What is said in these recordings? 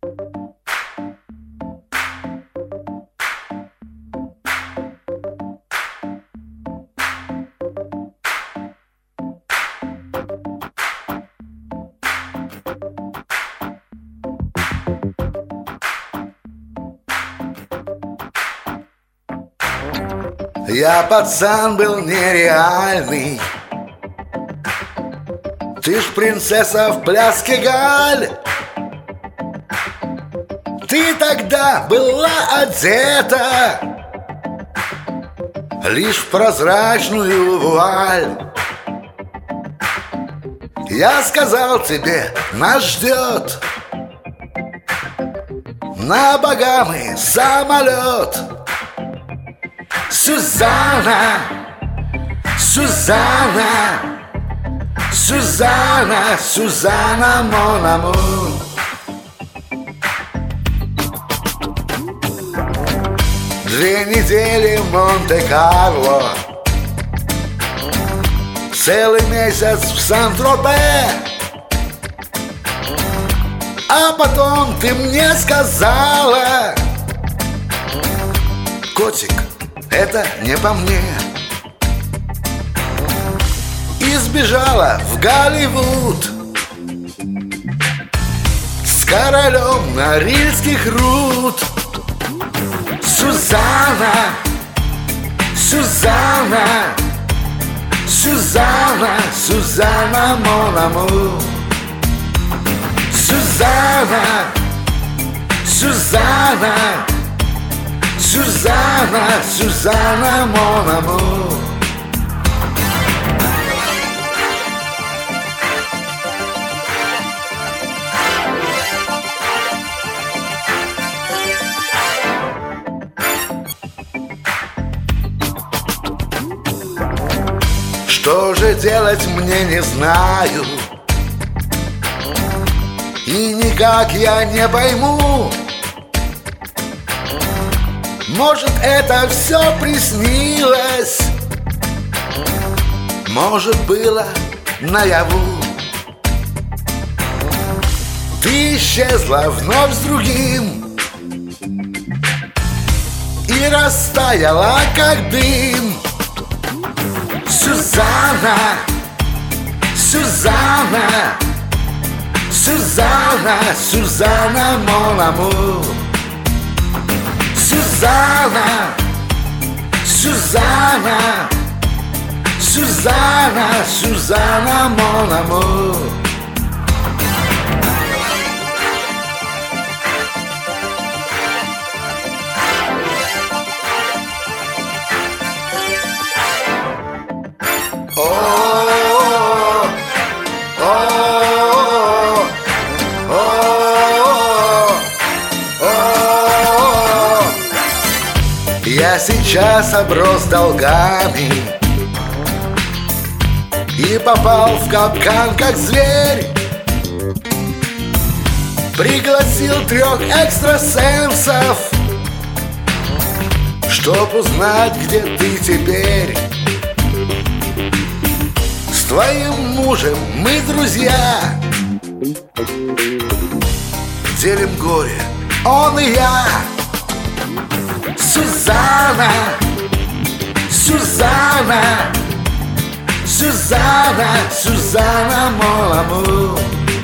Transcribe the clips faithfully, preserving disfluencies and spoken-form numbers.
Я пацан был нереальный. Ты ж принцесса в пляске Галь. Ты тогда была одета лишь в прозрачную вуаль. Я сказал тебе, нас ждет на Багамы самолет. Сюзанна, Сюзанна, Сюзанна, Сюзанна, мон амур. Две недели в Монте-Карло, целый месяц в Сан-Тропе. А потом ты мне сказала: котик, это не по мне. И сбежала в Голливуд с королем норильских руд. Сюзанна, Сюзанна, Сюзанна, Сюзанна, мон амур. Сюзанна, Сюзанна, Сюзанна, Сюзанна, мон амур. Что же делать, мне не знаю, и никак я не пойму. Может, это все приснилось, может, было наяву. Ты исчезла вновь с другим и растаяла, как дым. Сюзанна, Сюзанна, Сюзанна, Сюзанна, мон амур. Сюзанна, Сюзанна, Сюзанна, Сюзанна, мон амур. Я сейчас оброс долгами и попал в капкан, как зверь. Пригласил трех экстрасенсов, чтоб узнать, где ты теперь. С твоим мужем мы друзья, делим горе, он и я. Сюзанна, Сюзанна, Сюзанна, Сюзанна, мон амур.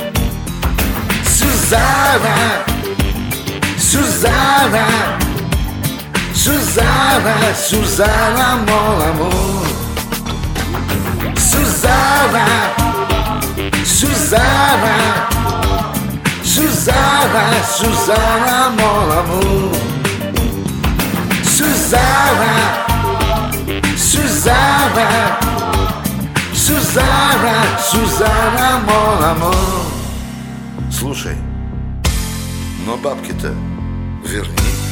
Сюзанна, Сюзанна, Сюзанна, Сюзанна, мон амур. Сюзанна, Сюзанна, Сюзанна, Сюзанна, мон амур. Сюзанна, Сюзанна, Сюзанна, Сюзанна, мон амур. Слушай, но бабки-то верни.